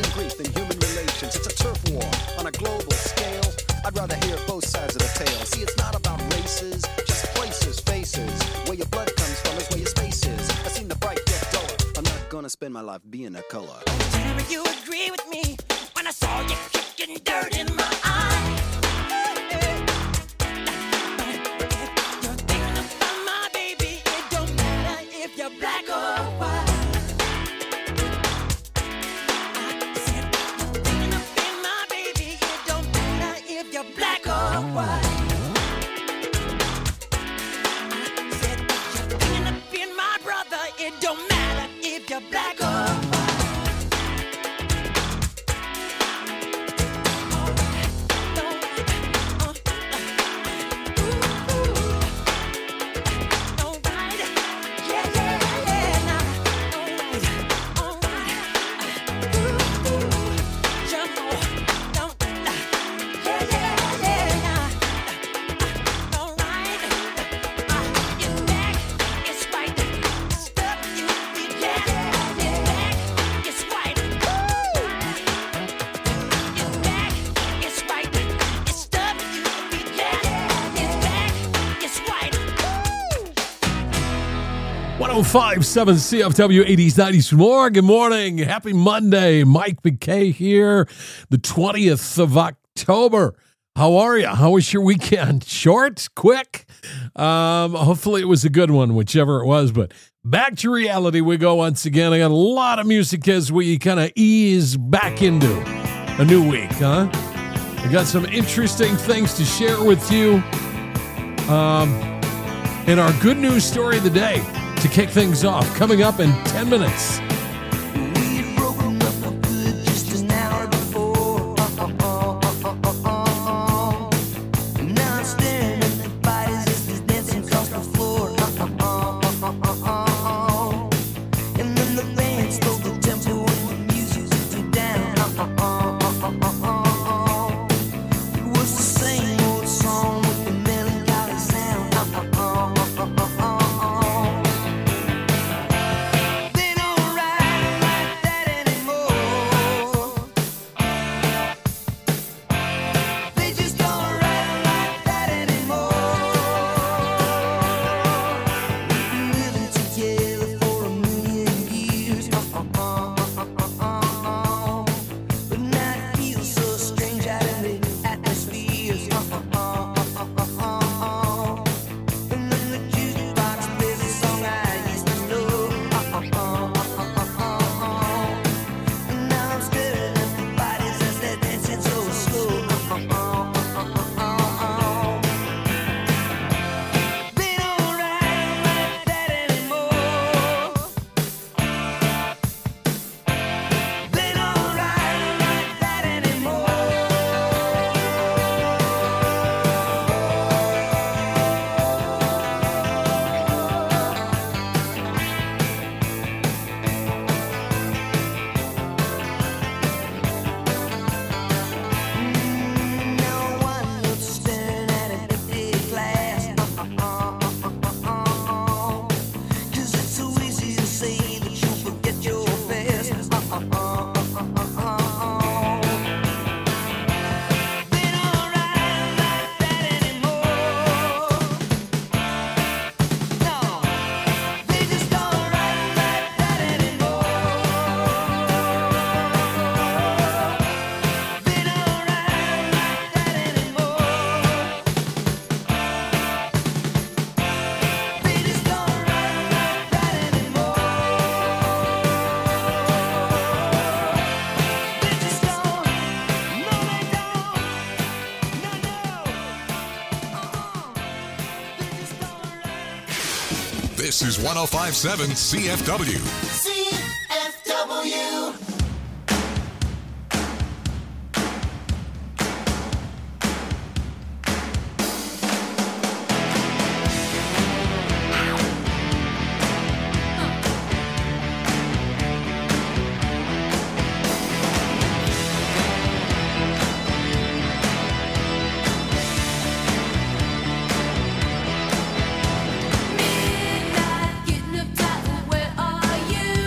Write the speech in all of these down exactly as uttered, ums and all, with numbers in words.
and grief in human relations. It's a turf war on a global scale. I'd rather hear both sides of the tale. See, it's not about races, just places, faces. Where your blood comes from is where your space is. I've seen the bright get duller. I'm not gonna spend my life being a color. Tell me you agree with me when I saw you kicking dirt in my eye. You're thinking about my baby. It don't matter if you're black or white. I said you're thinking about my baby. It don't matter if you're black or white. I said that you're thinking about my brother. It don't matter if you're black or white. one oh five point seven C F W eighties, nineties more. Good morning. Happy Monday. Mike McKay here, the twentieth of October. How are you? How was your weekend? Short? Quick? Um, hopefully it was a good one, whichever it was. But back to reality we go once again. I got a lot of music as we kind of ease back into a new week, huh? I got some interesting things to share with you. Um, in our good news story of the day, to kick things off, coming up in ten minutes. This is one oh five point seven C F W. C F W. Midnight, getting up tight, where are you?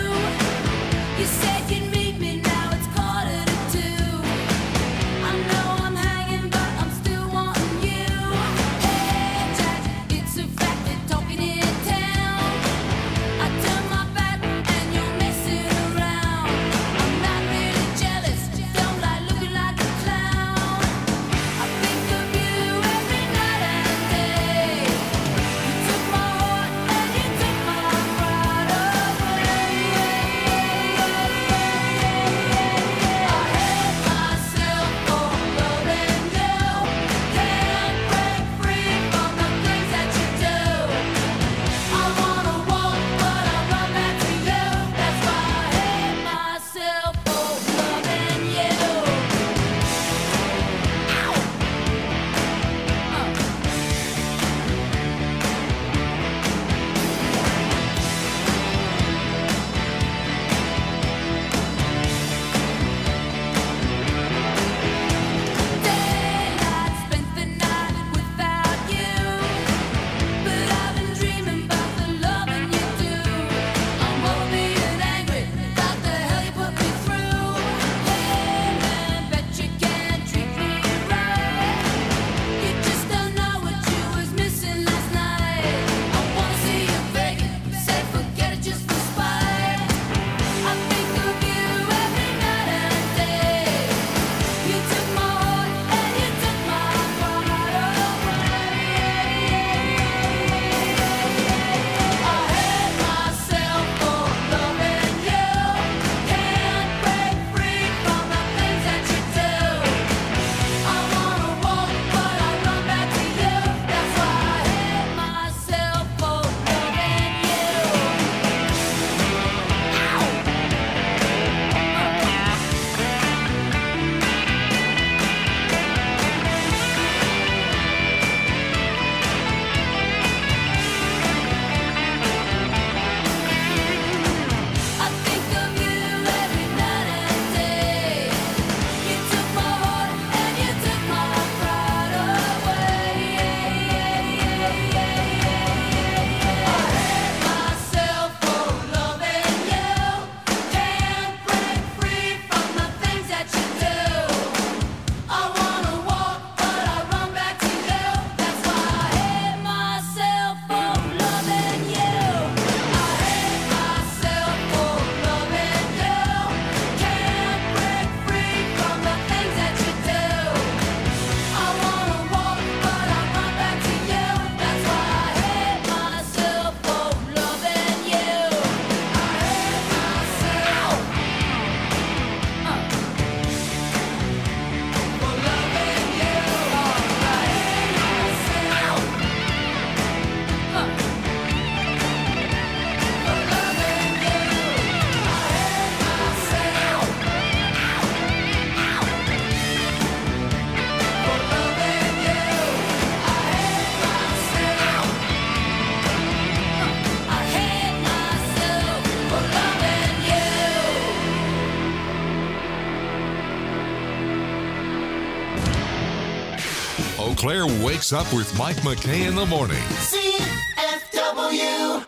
Eau Claire wakes up with Mike McKay in the morning. C F W.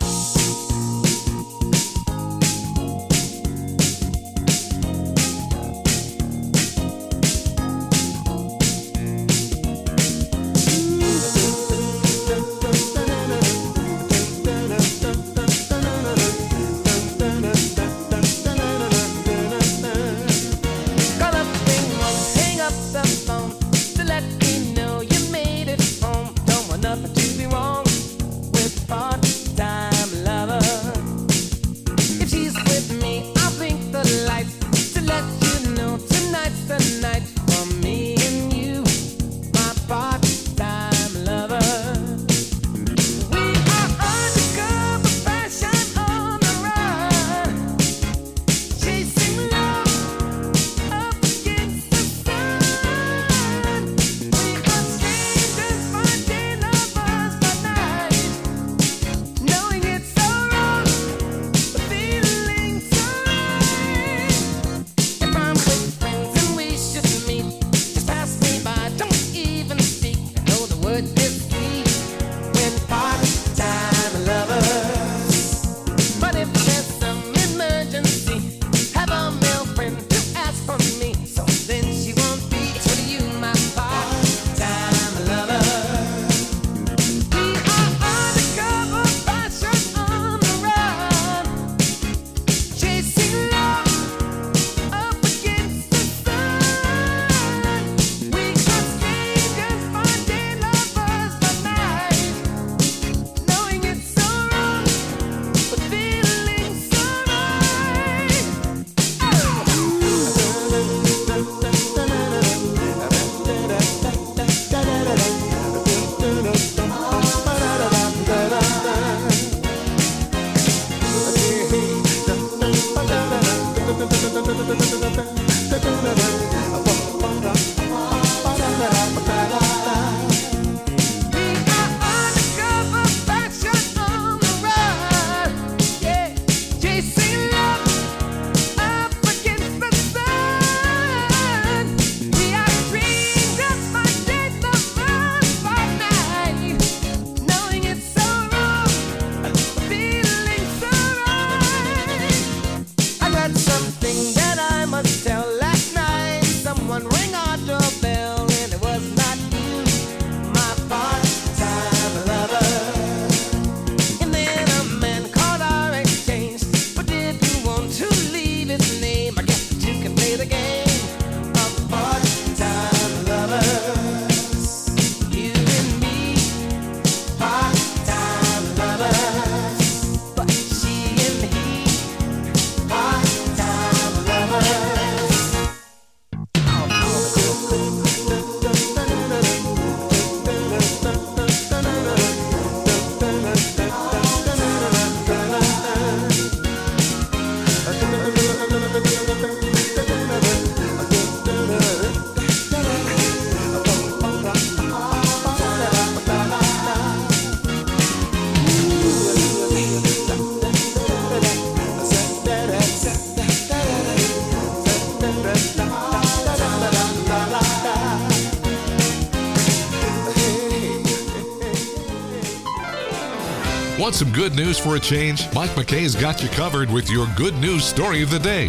Want some good news for a change? Mike McKay's got you covered with your good news story of the day.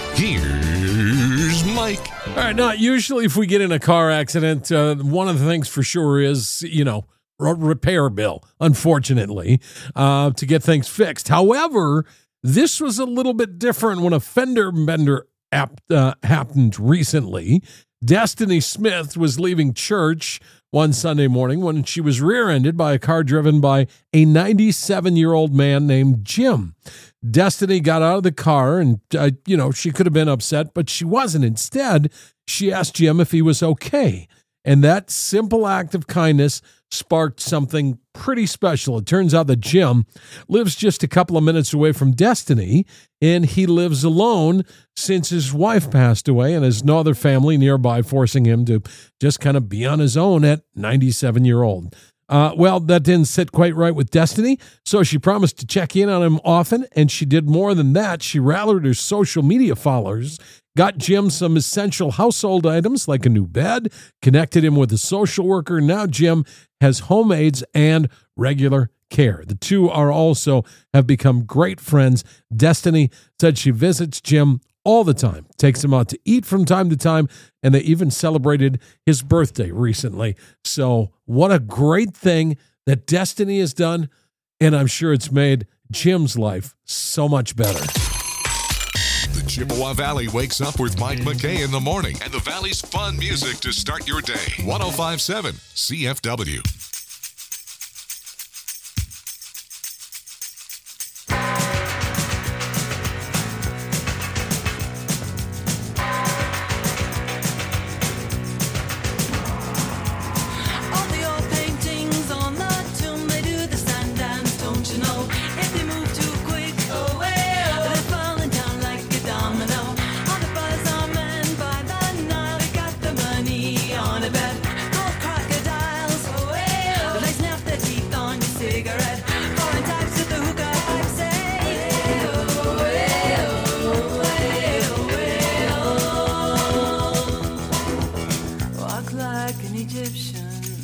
Here's Mike. All right, now, usually if we get in a car accident, uh, one of the things for sure is, you know, a repair bill, unfortunately, uh, to get things fixed. However, this was a little bit different when a fender bender app, uh, happened recently. Destiny Smith was leaving church one Sunday morning when she was rear-ended by a car driven by a ninety-seven-year-old man named Jim. Destiny got out of the car and, uh, you know, she could have been upset, but she wasn't. Instead, she asked Jim if he was okay. And that simple act of kindness sparked something pretty special. It turns out that Jim lives just a couple of minutes away from Destiny, and he lives alone since his wife passed away and has no other family nearby, forcing him to just kind of be on his own at ninety-seven year old. Uh, well, that didn't sit quite right with Destiny, so she promised to check in on him often, and she did more than that. She rallied her social media followers, got Jim some essential household items like a new bed, connected him with a social worker. Now Jim has home aides and regular care. The two are also have become great friends. Destiny said she visits Jim all the time, takes him out to eat from time to time, and they even celebrated his birthday recently. So what a great thing that Destiny has done, and I'm sure it's made Jim's life so much better. The Chippewa Valley wakes up with Mike McKay in the morning and the Valley's fun music to start your day. one oh five point seven C F W. All the old paintings on the tomb, they do the sand dance, don't you know? If they move too quick, oh well, they're falling down like a domino. All the buzz are men by the Nile, they got the money on a bet. Gold crocodiles, oh well, they snap their teeth on your cigarette. Foreign types with the hookah pipe say, oh well, well, well. Walk like an Egyptian.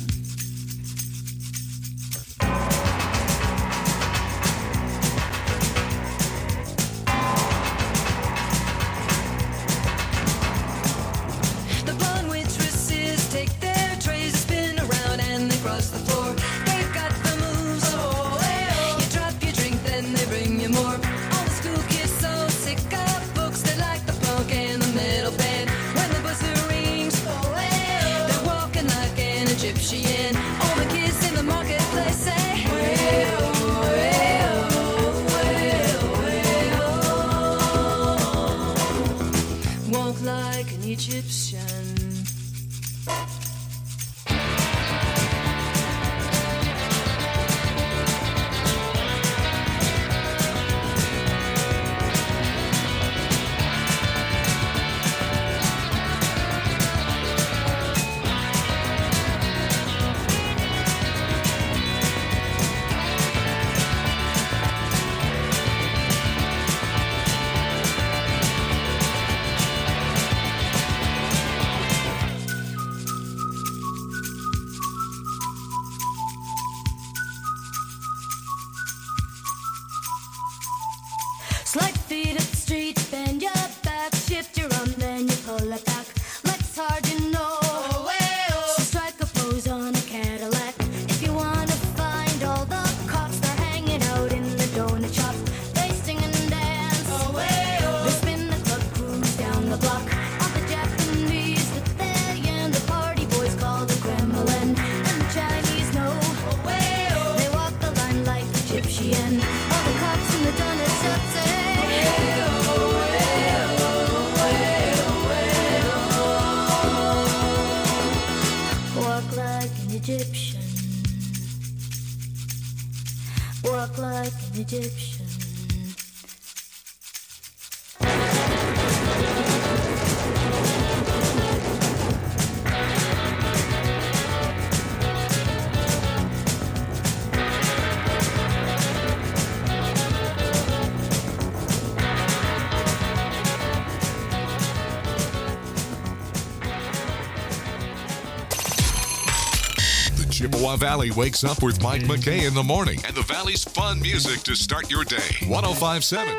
The blonde waitresses take their trays, spin around and they cross the floor. They've got the moves, oh well. You drop your drink, then they bring you more. All the school kids so sick of books, they like the punk and the metal band. When the buzzer rings, oh well, they're walking like an Egyptian. All the kids in the marketplace say, well, well, well, well. Walk like an Egyptian. Slide feet up the street, bend your back, shift your arm, then you pull it back. Legs hard, you know. Oh, well. So strike a pose on a Cadillac. If you wanna find all the cops, they're hanging out in the donut shop. They sing and dance. Oh, well. They spin the club cruise down the block. All the Japanese with their yen, the party boys call the Kremlin. And the Chinese know. Oh, well. They walk the line like Egyptian. All the cops in the donut shop say, walk like an Egyptian. Walk like an Egyptian. The Chippewa Valley wakes up with Mike McKay in the morning and the Valley's fun music to start your day. one oh five point seven.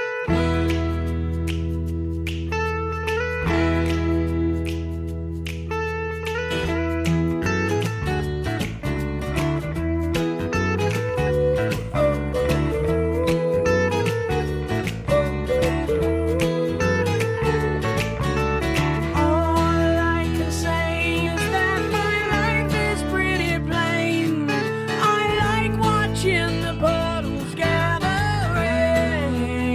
All I can say is that my life is pretty plain. I like watching the puddles gather rain.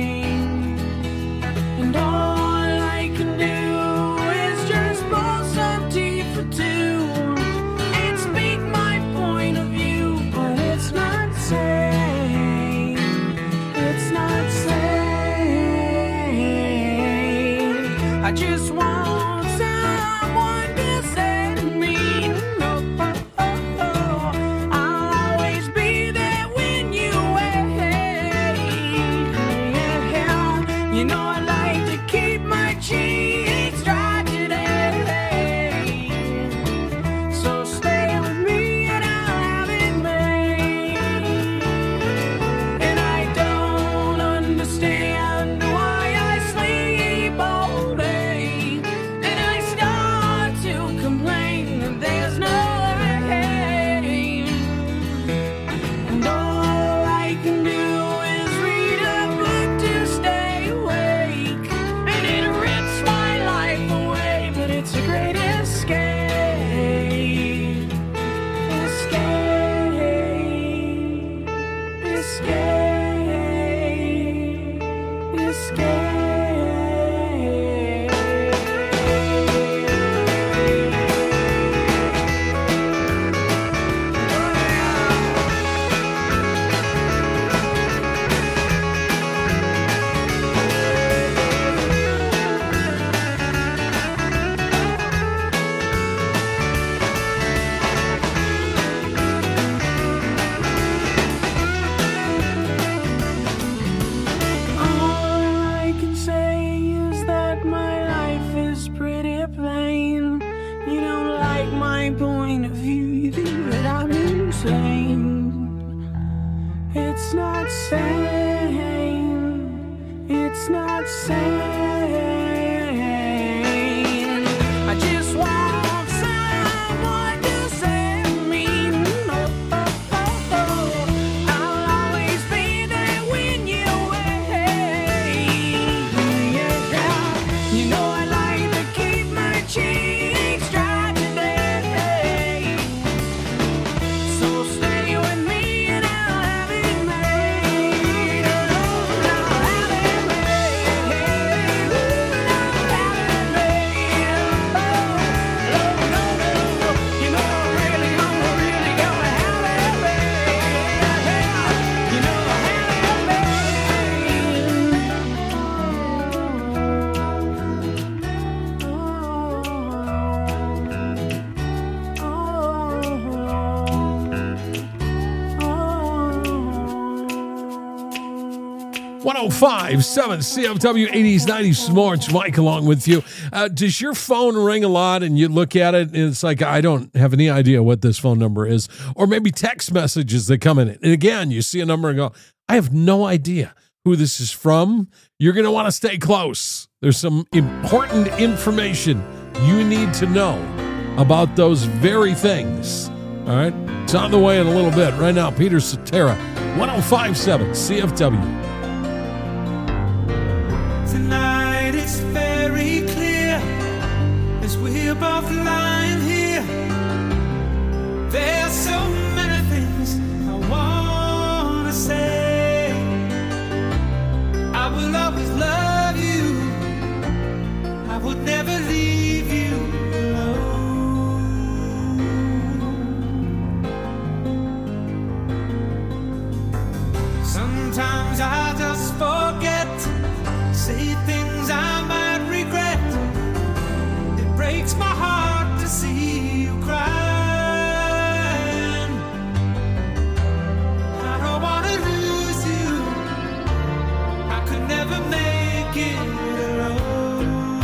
It's a great escape. Escape. Escape. Escape. It's not sane. It's not sane. I just want someone to save me. Oh, oh, oh, oh. I'll always be there when you're away. Yeah. You know I like to keep my cheeks dry today. So stay with me and I'll have it made. I'll have it made. I'll have it made. Oh, no, no, no. You know I'm really, I'm really gonna have it made. You know I have one oh five seven C F W eighties, nineties Smorts. Mike along with you. Uh, does your phone ring a lot and you look at it and it's like, I don't have any idea what this phone number is? Or maybe text messages that come in. And again, you see a number and go, I have no idea who this is from. You're going to want to stay close. There's some important information you need to know about those very things. All right? It's on the way in a little bit. Right now, Peter Cetera, one oh five seven C F W. Tonight it's very clear as we're both lying here. There's so many things I wanna say. I will always love you. I would never leave you alone. Sometimes I just forget. Say things I might regret. It breaks my heart to see you crying. I don't wanna lose you. I could never make it alone.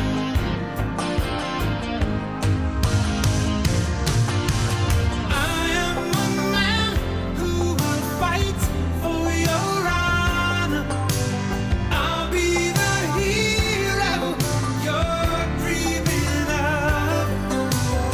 I am a man who will fight for your honor. I'll be the hero you're dreaming of.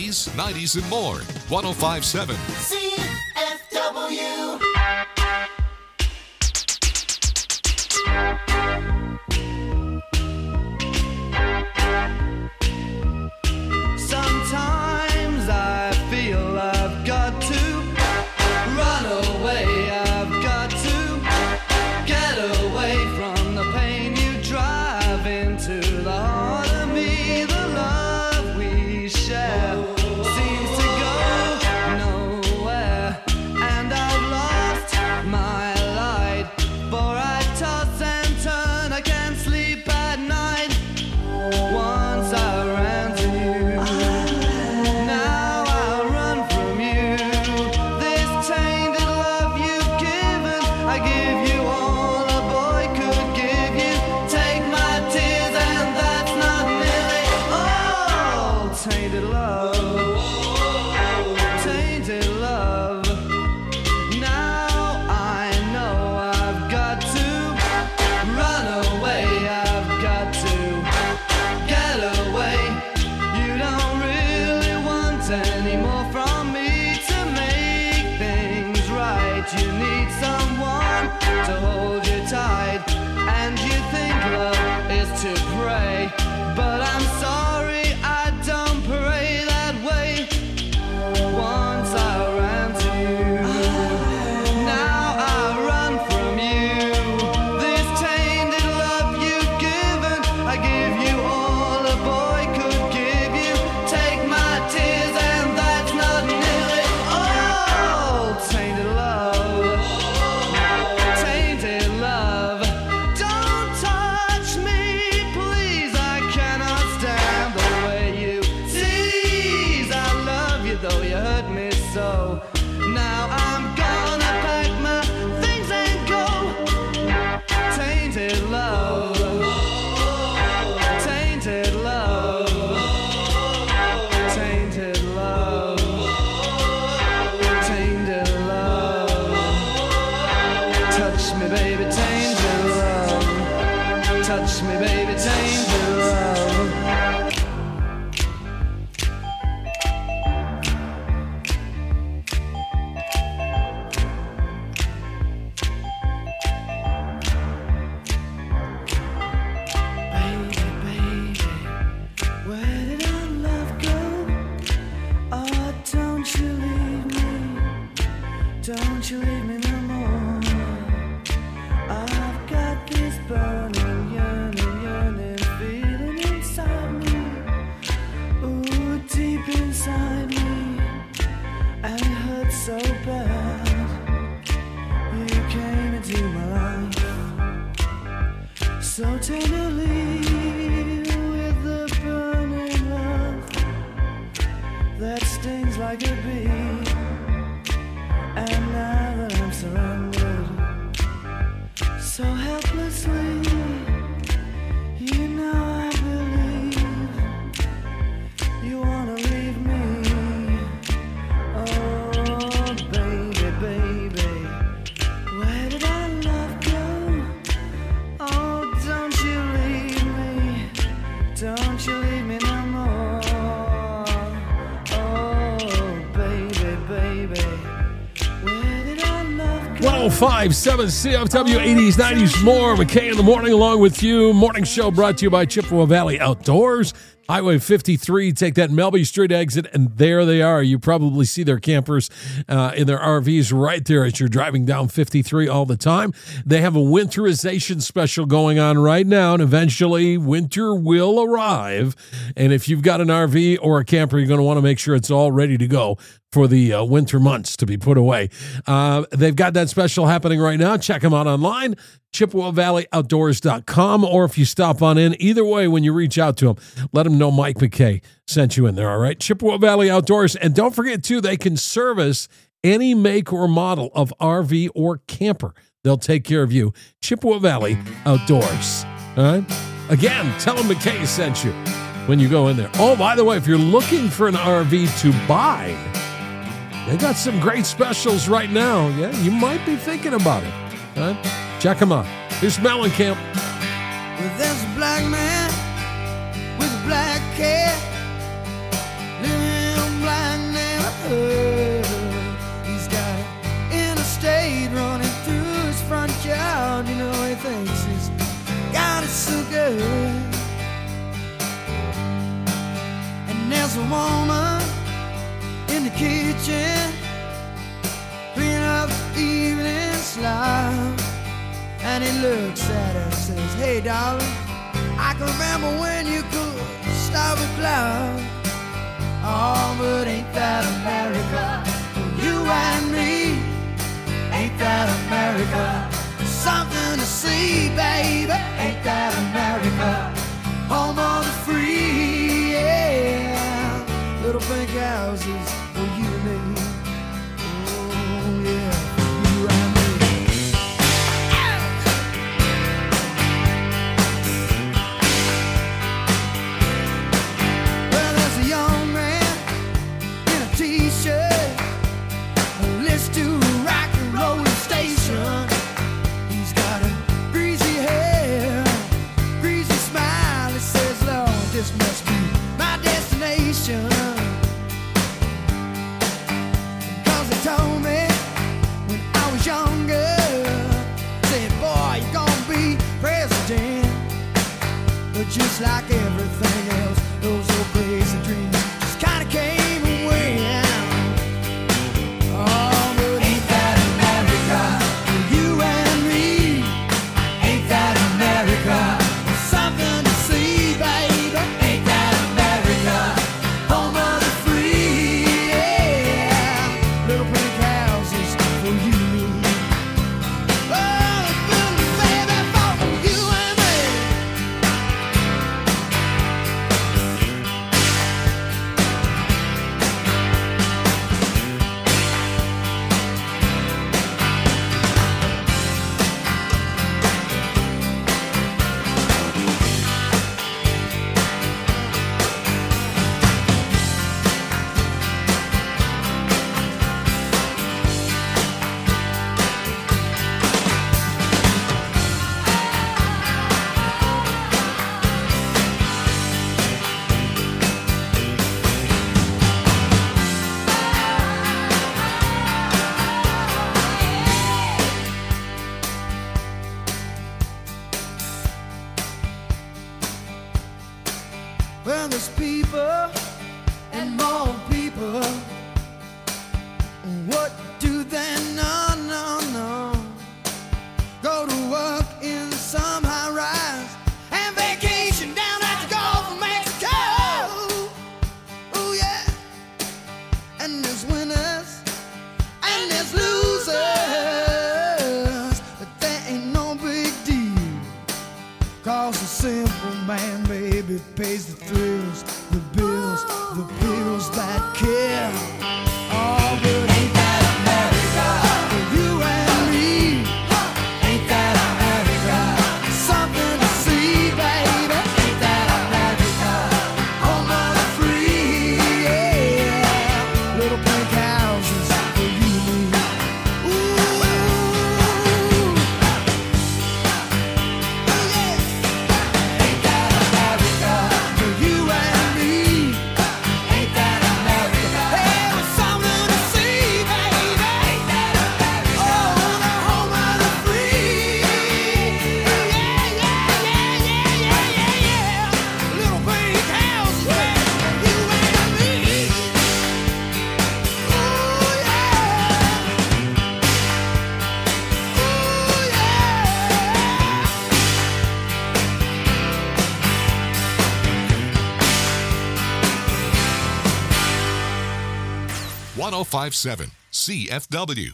eighties, nineties, and more. one oh five point seven. C F W. Sometimes I feel I've got to run away. I've got to get away from the pain you drive into the heart of me. The love we share seems to go nowhere, and I've lost my light. For I toss and turn, I can't sleep at night. Once I ran to you, now I run from you. This tainted love you've given, I give you all a boy could give you. Take my tears and that's not nearly all. Tainted love, tainted love. Now I know I've got to run away. I've got to get away. You don't really want any more from me to make things right. You need someone to hold you tight, and you think love is to pray, but I'm sorry, I don't pray that way. Once I ran to you, now I run from you. This tainted love you've given, I give you all a boy could give you. Take my tears and that's not nearly all. Tainted love, tainted love. Don't touch me, please. I cannot stand the way you tease. I love you though you hurt me so. Now I'm gonna pack my things and go. Tainted love, tainted love, tainted love, tainted love. Touch me, baby, tainted love. Touch me, baby, tainted love. Baby, baby, where did our love go? Oh, don't you leave me, don't you leave me no more. I've got this burning, yearning, yearning feeling inside me. Ooh, deep inside me, and it hurts so bad. You came into my life so tenderly, with the burning love that stings like a bee. And now that I'm surrounded so helplessly, you know I believe you wanna leave me. Oh, baby, baby, where did our love go? Oh, don't you leave me, don't you leave me no more. Oh, baby, baby, where did our love go? one oh five point seven C F W, eighties, nineties, more. McKay in the morning along with you. Morning show brought to you by Chippewa Valley Outdoors. Highway fifty-three, take that Melby Street exit, and there they are. You probably see their campers uh, in their R Vs right there as you're driving down fifty-three all the time. They have a winterization special going on right now, and eventually winter will arrive. And if you've got an R V or a camper, you're going to want to make sure it's all ready to go for the uh, winter months to be put away. Uh, they've got that special happening right now. Check them out online, Chippewa Valley Outdoors dot com, or if you stop on in, either way, when you reach out to them, let them know Mike McKay sent you in there, all right? Chippewa Valley Outdoors. And don't forget, too, they can service any make or model of R V or camper. They'll take care of you. Chippewa Valley Outdoors, all right? Again, tell them McKay sent you when you go in there. Oh, by the way, if you're looking for an R V to buy, they got some great specials right now. Yeah, you might be thinking about it. All right? Check them out. Here's Mellencamp. Well, there's a black man with black hair, living in a He's got an interstate running through his front yard. You know, he thinks he's got it so good. And there's a woman in the kitchen cleaning up the evening slop. And he looks at her and says, hey, darling, I can remember when you could stop a cloud. Oh, but ain't that America for you and me? Ain't that America? Something to see, baby. Ain't that America? Home of the free, yeah. Little pink houses for you and me. Oh, yeah, for you and me. Well, there's a young man in a t-shirt, list to a rock and roll station. He's got a greasy hair, greasy smile. He says, Lord, this must be my destination. Cause they told me when I was younger, said, boy, you're gonna be president. But just like everything else, those old crazy dreams just kinda came and went. Oh, but ain't that America for you and me? Ain't that America? Something to see, baby. Ain't that America? Home of the free, yeah. Little pink houses for you. Oh, little baby, for you and me. Well, there's people and more people. What do they know? No, no. Go to work in some high rise and vacation down at the Gulf of Mexico. Oh, yeah. And there's winners and there's losers. But that ain't no big deal. Cause the simple man, baby, pays the thrills, the bills, the bills that care. Oh, but ain't that America for you and me? Ain't that America? Something to see, baby. Ain't that America? Home of the free, yeah. Little pink houses for you and me. Ooh, ain't that America for you and me? Ain't that America? Hey, there's something to see, baby. Ain't that America? Oh, the home of the free. Yeah, yeah, yeah, yeah, yeah, yeah, yeah. Little pink houses, baby, for you and me. Ooh, yeah. Ooh, yeah. one oh five point seven C F W.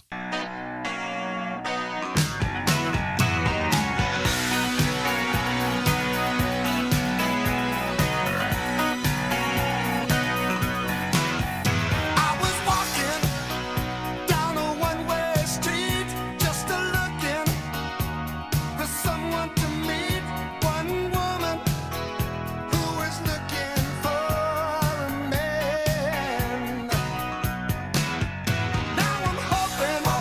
I was walking down a one-way street, just a looking for someone to meet. One woman who was looking for a man. Now I'm hoping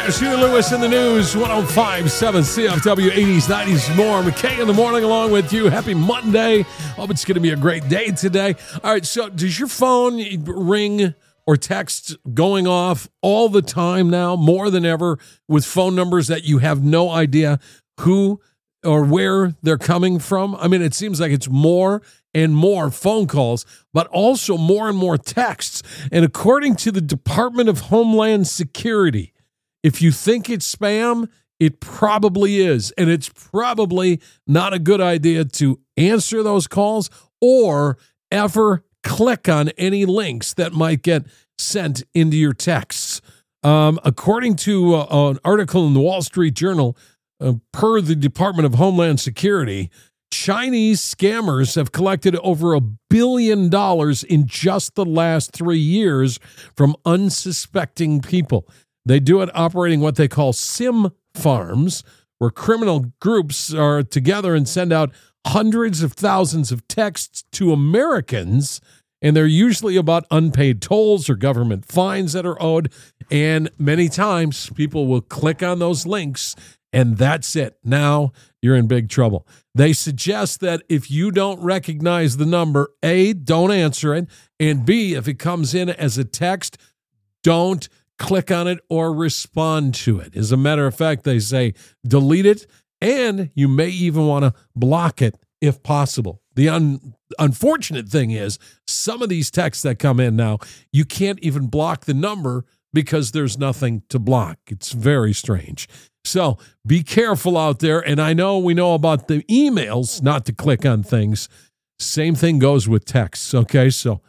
Here's Huey Lewis in the news, one oh five point seven C F W, eighties, nineties, more. McKay in the morning along with you. Happy Monday. Hope it's going to be a great day today. All right, so does your phone ring or text going off all the time now, more than ever, with phone numbers that you have no idea who or where they're coming from? I mean, it seems like it's more and more phone calls, but also more and more texts. And according to the Department of Homeland Security, if you think it's spam, it probably is. And it's probably not a good idea to answer those calls or ever click on any links that might get sent into your texts. Um, according to uh, an article in the Wall Street Journal, uh, per the Department of Homeland Security, Chinese scammers have collected over a billion dollars in just the last three years from unsuspecting people. They do it operating what they call SIM farms, where criminal groups are together and send out hundreds of thousands of texts to Americans, and they're usually about unpaid tolls or government fines that are owed. And many times people will click on those links, and that's it. Now you're in big trouble. They suggest that if you don't recognize the number, A, don't answer it, and B, if it comes in as a text, don't click on it or respond to it. As a matter of fact, they say delete it, and you may even want to block it if possible. The un- unfortunate thing is some of these texts that come in now, you can't even block the number because there's nothing to block. It's very strange. So be careful out there. And I know we know about the emails, not to click on things. Same thing goes with texts. Okay, so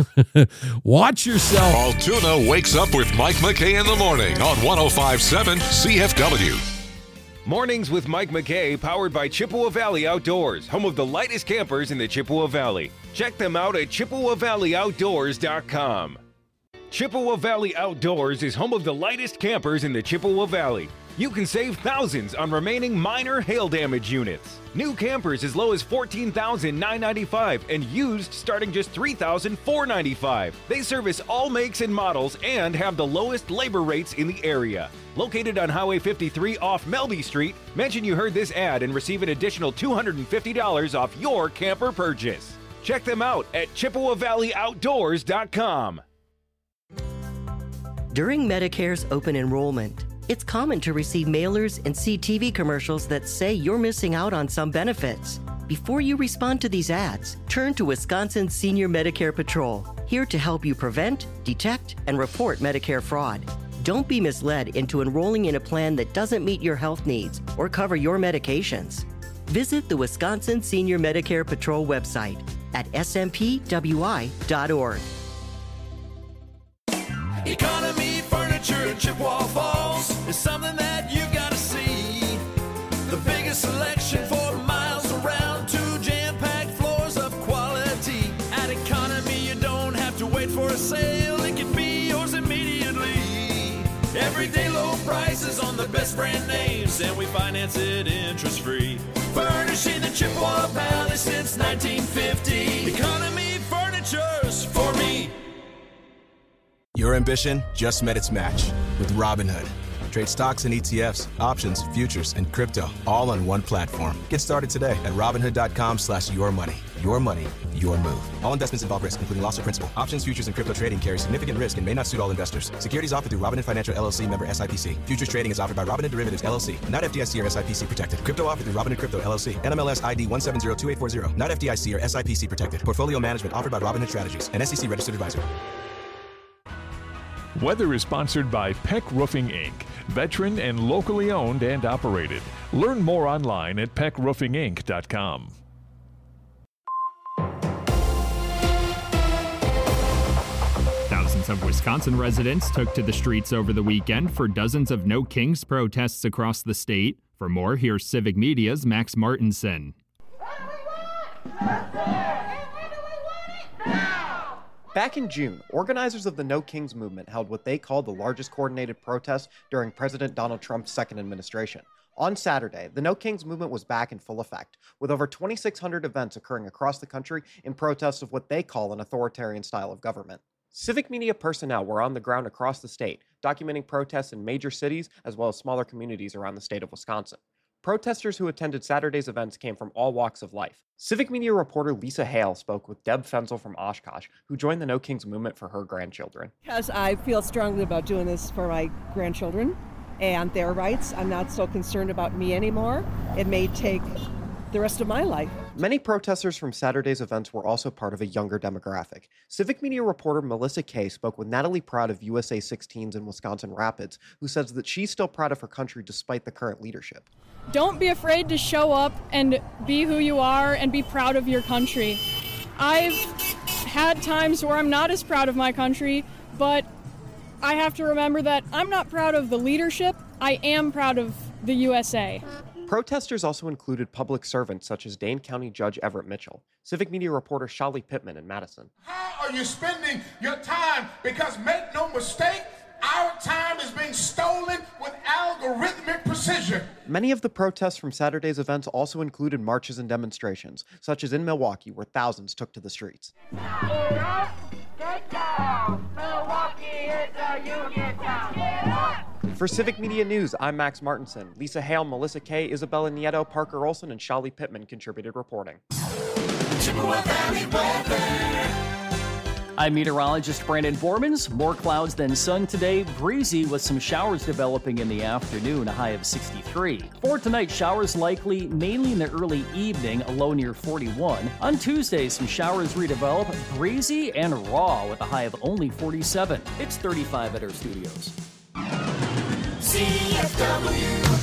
watch yourself. Altoona wakes up with Mike McKay in the morning on one oh five point seven C F W. Mornings with Mike McKay, powered by Chippewa Valley Outdoors, home of the lightest campers in the Chippewa Valley. Check them out at chippewa valley outdoors dot com. Chippewa Valley Outdoors is home of the lightest campers in the Chippewa Valley. You can save thousands on remaining minor hail damage units. New campers as low as fourteen thousand nine hundred ninety-five dollars and used starting just three thousand four hundred ninety-five dollars. They service all makes and models and have the lowest labor rates in the area. Located on Highway fifty-three off Melby Street, mention you heard this ad and receive an additional two hundred fifty dollars off your camper purchase. Check them out at chippewa valley outdoors dot com. During Medicare's open enrollment, it's common to receive mailers and see T V commercials that say you're missing out on some benefits. Before you respond to these ads, turn to Wisconsin Senior Medicare Patrol, here to help you prevent, detect, and report Medicare fraud. Don't be misled into enrolling in a plan that doesn't meet your health needs or cover your medications. Visit the Wisconsin Senior Medicare Patrol website at s m p w i dot org. Economy Furniture in Chippewa Falls is something that you gotta see. The biggest selection for miles around, two jam-packed floors of quality. At Economy, you don't have to wait for a sale, it can be yours immediately. Everyday low prices on the best brand names, and we finance it interest-free. Furnishing the Chippewa Valley since nineteen fifty. Economy Furniture's for me. Your ambition just met its match with Robinhood. Trade stocks and E T Fs, options, futures, and crypto all on one platform. Get started today at robinhood.com slash your money. Your money, your move. All investments involve risk, including loss of principal. Options, futures, and crypto trading carry significant risk and may not suit all investors. Securities offered through Robinhood Financial L L C, member S I P C. Futures trading is offered by Robinhood Derivatives L L C, not F D I C or S I P C protected. Crypto offered through Robinhood Crypto L L C, N M L S I D one seven zero two eight four zero, not F D I C or S I P C protected. Portfolio management offered by Robinhood Strategies, an S E C registered advisor. Weather is sponsored by Peck Roofing Incorporated, veteran and locally owned and operated. Learn more online at peck roofing inc dot com. Thousands of Wisconsin residents took to the streets over the weekend for dozens of No Kings protests across the state. For more, here's Civic Media's Max Martinson. Back in June, organizers of the No Kings movement held what they called the largest coordinated protest during President Donald Trump's second administration. On Saturday, the No Kings movement was back in full effect, with over twenty-six hundred events occurring across the country in protest of what they call an authoritarian style of government. Civic media personnel were on the ground across the state, documenting protests in major cities as well as smaller communities around the state of Wisconsin. Protesters who attended Saturday's events came from all walks of life. Civic media reporter Lisa Hale spoke with Deb Fenzel from Oshkosh, who joined the No Kings movement for her grandchildren. Because I feel strongly about doing this for my grandchildren and their rights. I'm not so concerned about me anymore. It may take the rest of my life. Many protesters from Saturday's events were also part of a younger demographic. Civic media reporter Melissa Kay spoke with Natalie Proud of U S A sixteens in Wisconsin Rapids, who says that she's still proud of her country despite the current leadership. Don't be afraid to show up and be who you are and be proud of your country. I've had times where I'm not as proud of my country, but I have to remember that I'm not proud of the leadership. I am proud of the U S A. Protesters also included public servants such as Dane County Judge Everett Mitchell, Civic media reporter Shali Pittman in Madison. How are you spending your time? Because make no mistake, our time is being stolen with algorithmic precision. Many of the protests from Saturday's events also included marches and demonstrations, such as in Milwaukee, where thousands took to the streets. Get up, get down. Milwaukee is a union town. Get up. For Civic Media News, I'm Max Martinson. Lisa Hale, Melissa Kay, Isabella Nieto, Parker Olson, and Shali Pittman contributed reporting. Chippewa Valley weather. I'm meteorologist Brandon Bormans. More clouds than sun today. Breezy with some showers developing in the afternoon, a high of sixty-three. For tonight, showers likely mainly in the early evening, a low near forty-one. On Tuesday, some showers redevelop, breezy and raw with a high of only forty-seven. It's thirty-five at our studios. C F W.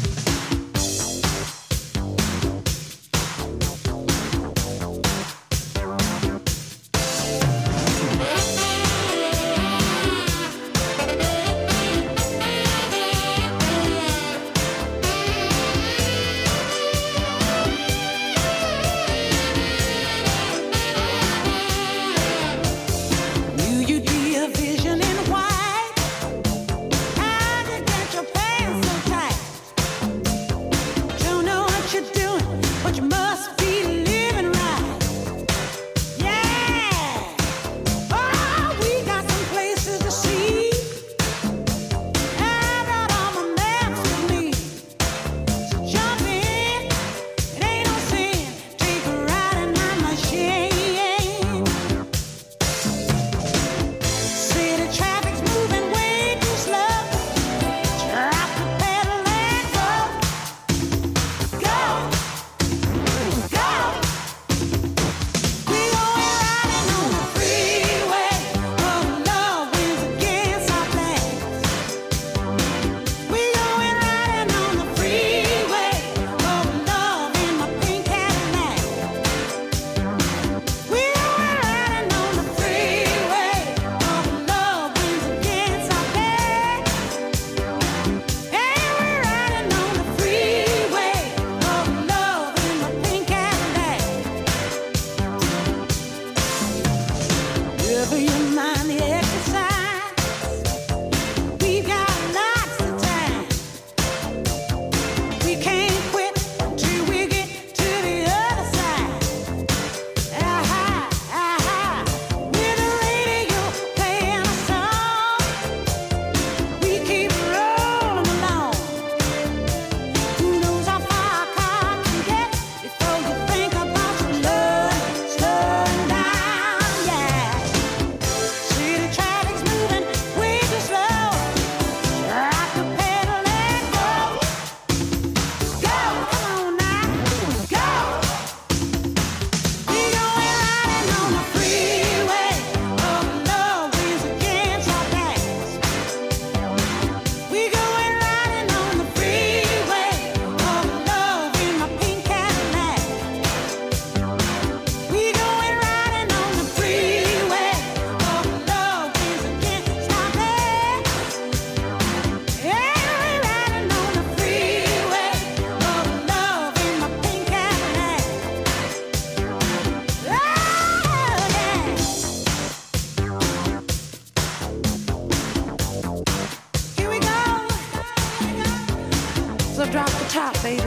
drop the top, baby,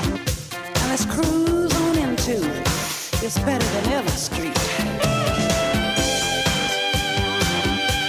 and let's cruise on into this better than ever street.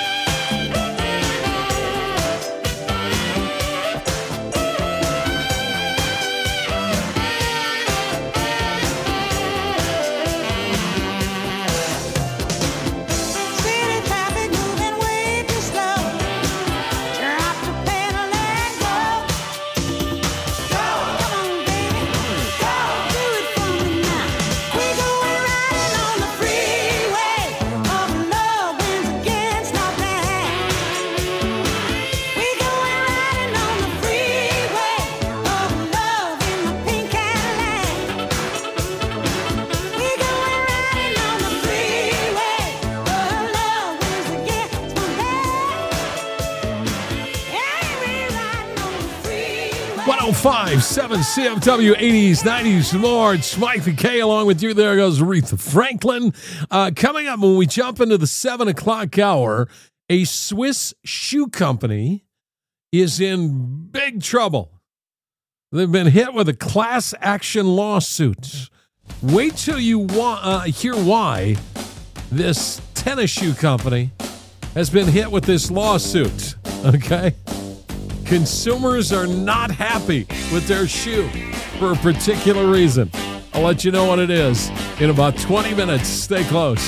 oh five seven C F W eighties, nineties, more. It's Mike McKay along with you. There goes Aretha Franklin. Uh, coming up when we jump into the seven o'clock hour, a Swiss shoe company is in big trouble. They've been hit with a class action lawsuit. Wait till you wa- uh, hear why this tennis shoe company has been hit with this lawsuit, okay? Consumers are not happy with their shoe for a particular reason. I'll let you know what it is in about twenty minutes. Stay close.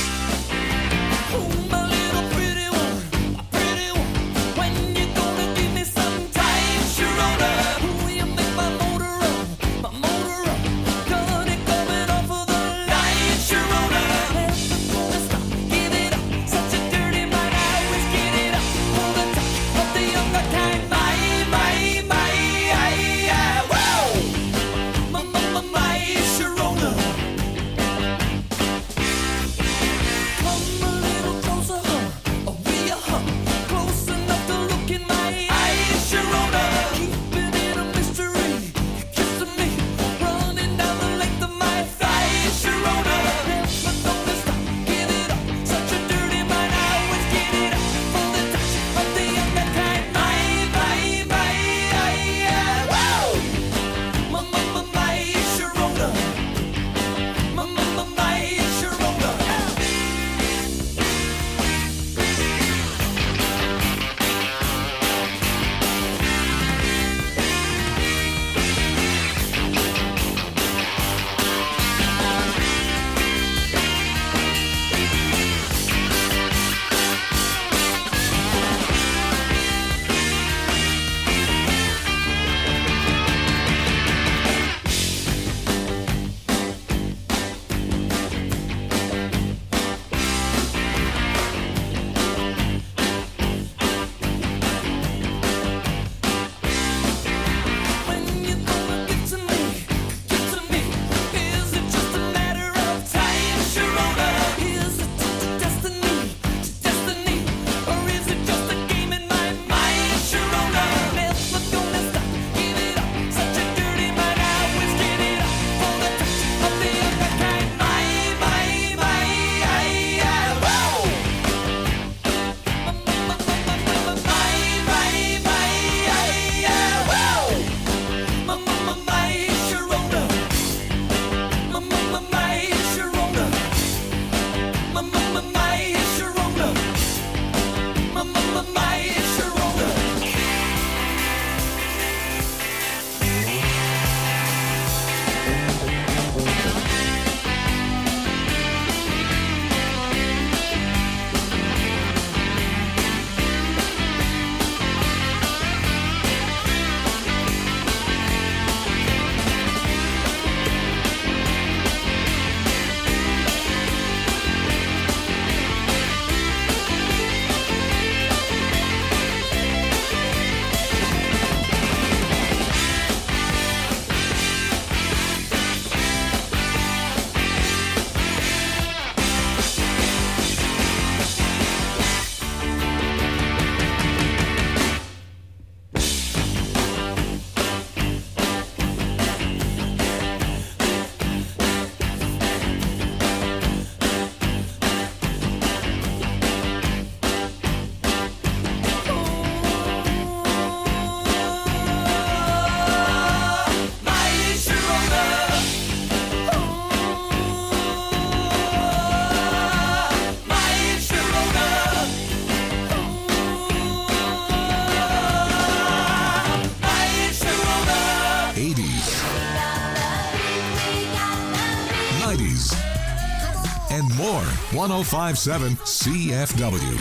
and more. one oh five point seven C F W.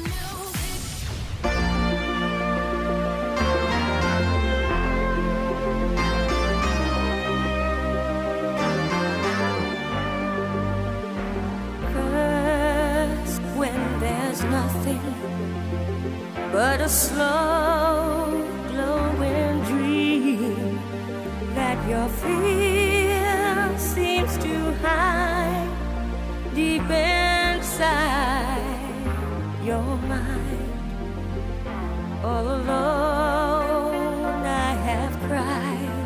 But a slow glowing dream that your fear seems to hide deep inside your mind. All alone I have cried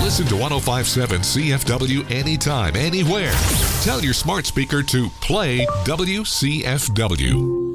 Listen to one oh five point seven C F W anytime, anywhere. Tell your smart speaker to play W C F W.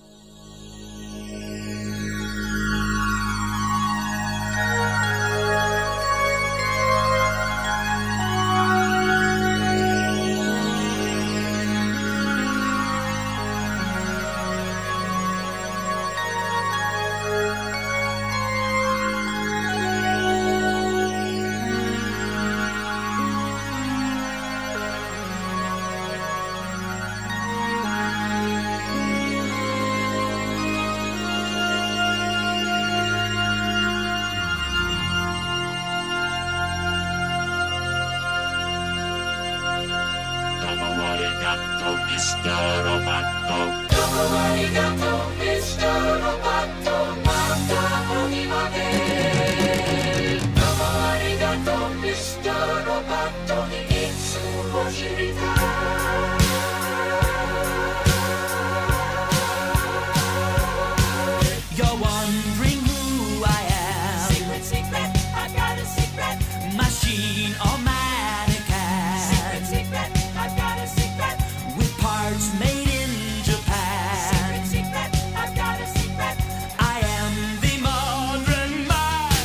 You're wondering who I am. Secret, secret, I got a secret. Machine or mannequin. Secret, secret, I got a secret. With parts made in Japan. Secret, secret, I got a secret. I am the modern man.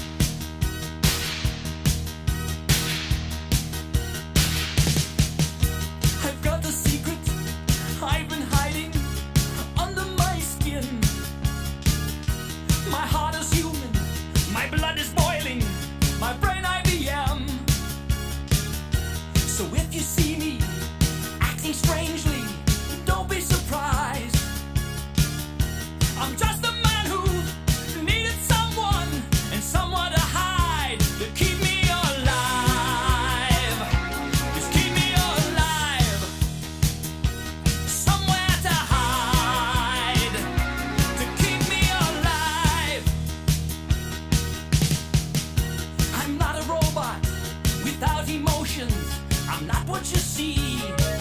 I've got a secret I've been hiding under my skin. My heart is human, my blood is boiling, my brain I B M. So if you see me acting strangely, don't be surprised. I'm just a man who needed someone and someone to hide to keep me alive. Just keep me alive. Somewhere to hide to keep me alive. I'm not a robot without emotions. I'm not what you see.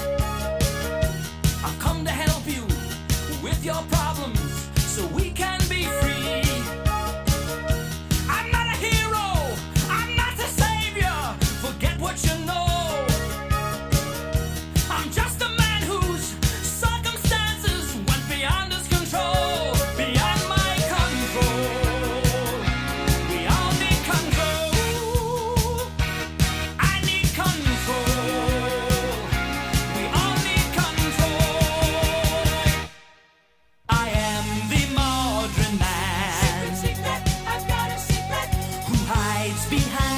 I've come to help you with your problems so we can be free. I'm not a hero. I'm not a savior. Forget what you know. I'm just a man whose circumstances went beyond his control, beyond my control. We all need control. I need control. We all need control. I am the modern man. Secret, secret, I've got a secret. Who hides behind